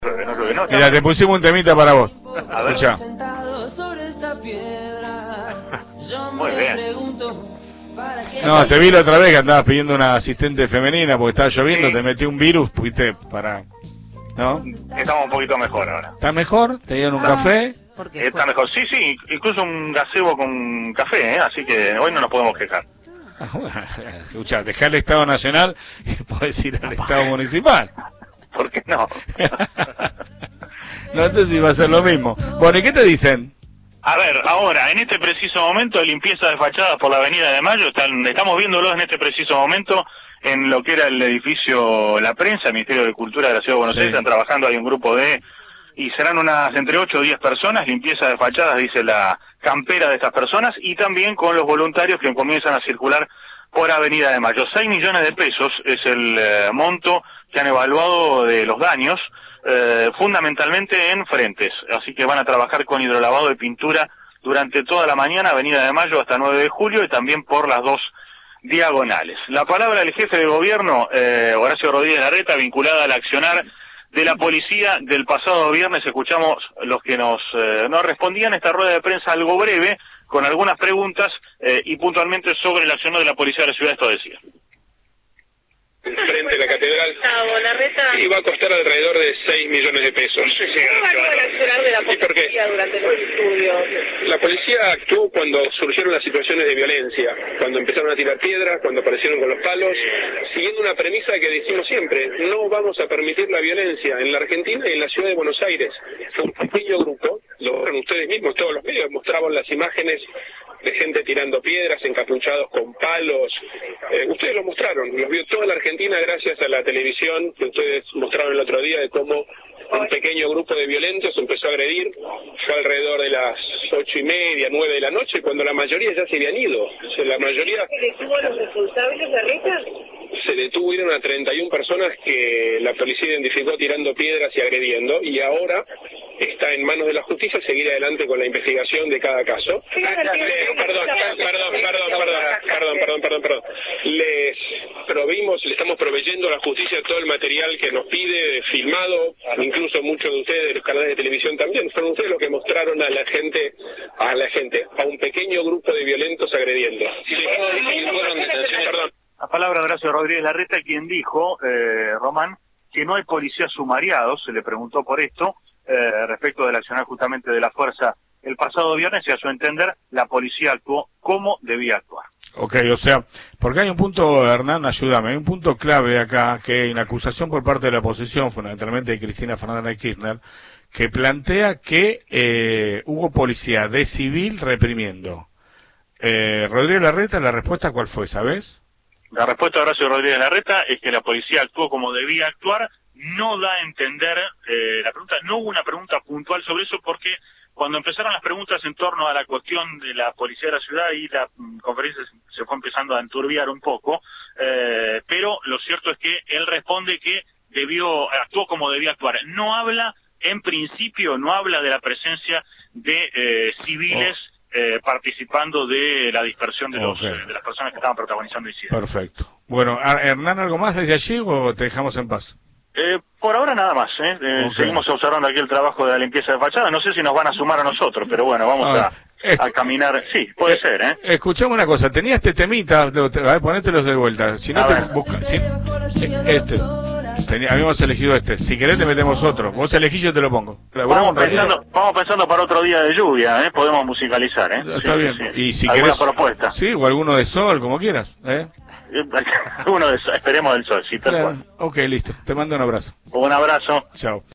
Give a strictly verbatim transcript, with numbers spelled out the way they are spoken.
No, no, no, Mira, te pusimos un temita para vos. A ver. Escuchá. Muy bien. No, te vi la otra vez que andabas pidiendo una asistente femenina porque estaba lloviendo, Sí. te metí un virus, fuiste para... ¿No? Estamos un poquito mejor ahora. ¿Estás mejor? ¿Te dieron un café? Porque Está mejor. Sí, sí, incluso un gazebo con café, ¿eh? Así que hoy no nos podemos quejar. Ah, bueno, escuchá, dejá el Estado Nacional y podés ir al Estado Municipal. ¿Por qué no? No sé si va a ser lo mismo. Bueno, ¿y qué te dicen? A ver, ahora, en este preciso momento, limpieza de fachadas por la Avenida de Mayo, están, estamos viéndolo en este preciso momento en lo que era el edificio La Prensa, el Ministerio de Cultura de la Ciudad de Buenos Sí. Aires. Están trabajando, hay un grupo de, y serán unas entre ocho o diez personas, limpieza de fachadas, dice la campera de estas personas, y también con los voluntarios que comienzan a circular por Avenida de Mayo. seis millones de pesos es el eh, monto que han evaluado de los daños, eh, fundamentalmente en frentes, así que van a trabajar con hidrolavado de pintura durante toda la mañana, Avenida de Mayo hasta nueve de julio, y también por las dos diagonales. La palabra del jefe de gobierno, eh, Horacio Rodríguez Larreta, vinculada al accionar de la policía del pasado viernes. Escuchamos los que nos, eh, nos respondían esta rueda de prensa algo breve, con algunas preguntas eh, y puntualmente sobre el accionar de la policía de la ciudad. Esto decía. Frente a la catedral, Gustavo Larreta, y va a costar alrededor de seis millones de pesos. ¿cómo va a accionar de la ¿Y por qué? policía durante los estudios? La policía actuó cuando surgieron las situaciones de violencia, cuando empezaron a tirar piedras, cuando aparecieron con los palos, siguiendo una premisa que decimos siempre: no vamos a permitir la violencia en la Argentina y en la ciudad de Buenos Aires. Fue un pequeño grupo, lo vieron ustedes mismos, todos los medios mostraban las imágenes de gente tirando piedras, encapuchados con palos. Eh, ustedes lo mostraron, los vio toda la Argentina gracias a la televisión que ustedes mostraron el otro día, de cómo un pequeño grupo de violentos empezó a agredir. Fue alrededor de las ocho y media, nueve de la noche, cuando la mayoría ya se habían ido. O sea, la mayoría... ¿Se detuvo a los responsables, Larreta? Se detuvieron a treinta y una personas que la policía identificó tirando piedras y agrediendo, y ahora está en manos de la justicia seguir adelante con la investigación de cada caso. Sí, Les- perdón, perdón, perdón, perdón, perdón, perdón, perdón, perdón. Les provimos, le estamos proveyendo a la justicia todo el material que nos pide, filmado, incluso muchos de ustedes, de los canales de televisión también, fueron ustedes los que mostraron a la gente, a la gente, a un pequeño grupo de violentos agrediendo. Sí, perdón. La palabra de Horacio Rodríguez Larreta, quien dijo, eh, Román, que no hay policías sumariados. Se le preguntó por esto, eh, respecto del accionar justamente de la fuerza el pasado viernes, y a su entender, la policía actuó como debía actuar. Ok, o sea, porque hay un punto, Hernán, ayúdame, hay un punto clave acá, que hay una acusación por parte de la oposición, fundamentalmente de Cristina Fernández de Kirchner, que plantea que eh, hubo policía de civil reprimiendo. Eh, Rodríguez Larreta, ¿la respuesta cuál fue, sabes? La respuesta de Horacio Rodríguez Larreta es que la policía actuó como debía actuar. No da a entender eh, la pregunta, no hubo una pregunta puntual sobre eso, porque cuando empezaron las preguntas en torno a la cuestión de la policía de la ciudad, y la mm, conferencia se, se fue empezando a enturbiar un poco, eh, pero lo cierto es que él responde que debió actuó como debía actuar. No habla, en principio, no habla de la presencia de eh, civiles Oh. eh, participando de la dispersión de, los, Ok. eh, de las personas que estaban protagonizando el incidente. Perfecto. Bueno, a- Hernán, ¿algo más desde allí o te dejamos en paz? Eh, por ahora nada más, ¿eh? Eh, Ok. Seguimos observando aquí el trabajo de la limpieza de fachada. No sé si nos van a sumar a nosotros, pero bueno, vamos Ah, a, es- a caminar. Sí, puede ser, ¿eh? Escuchame una cosa, tenía este temita, lo- te- a ver, ponételos de vuelta. Si no A te ver. busca, si- eh, este. Tenía- habíamos elegido este. Si querés te metemos otro. Vos elegís, yo te lo pongo. Laburamos Vamos un ratito. pensando, vamos pensando para otro día de lluvia, ¿eh? Podemos musicalizar, ¿eh? Está Sí, bien. sí, sí. Y si ¿Alguna querés. propuesta? Sí, o alguno de sol, como quieras. ¿eh? Uno de, esperemos del sol, sí, tal Claro. cual. Ok, listo. Te mando un abrazo. Un abrazo. Chao.